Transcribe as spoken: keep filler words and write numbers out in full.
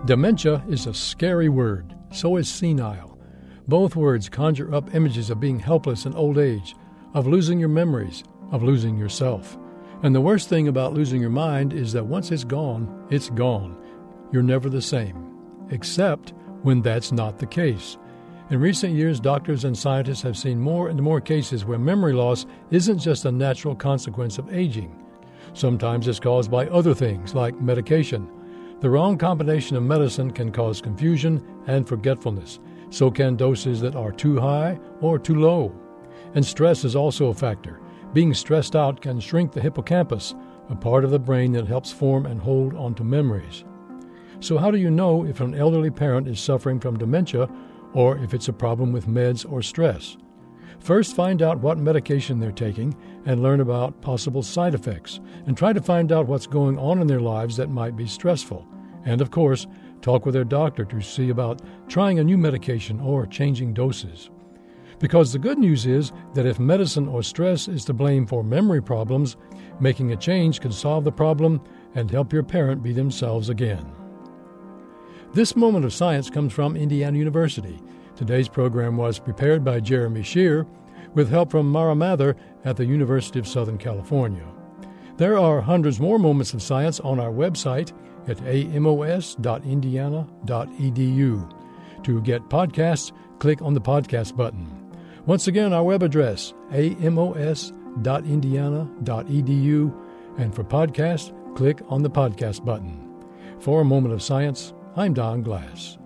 Dementia is a scary word. So is senile. Both words conjure up images of being helpless in old age, of losing your memories, of losing yourself. And the worst thing about losing your mind is that once it's gone, it's gone. You're never the same. Except when that's not the case. In recent years, doctors and scientists have seen more and more cases where memory loss isn't just a natural consequence of aging. Sometimes it's caused by other things, like medication. The wrong combination of medicine can cause confusion and forgetfulness. So can doses that are too high or too low. And stress is also a factor. Being stressed out can shrink the hippocampus, a part of the brain that helps form and hold onto memories. So how do you know if an elderly parent is suffering from dementia or if it's a problem with meds or stress? First, find out what medication they're taking and learn about possible side effects, and try to find out what's going on in their lives that might be stressful. And of course, talk with their doctor to see about trying a new medication or changing doses. Because the good news is that if medicine or stress is to blame for memory problems, making a change can solve the problem and help your parent be themselves again. This moment of science comes from Indiana University. Today's program was prepared by Jeremy Shear with help from Mara Mather at the University of Southern California. There are hundreds more moments of science on our website at a m o s dot indiana dot e d u. To get podcasts, click on the podcast button. Once again, our web address, a m o s dot indiana dot e d u, and for podcasts, click on the podcast button. For A Moment of Science, I'm Don Glass.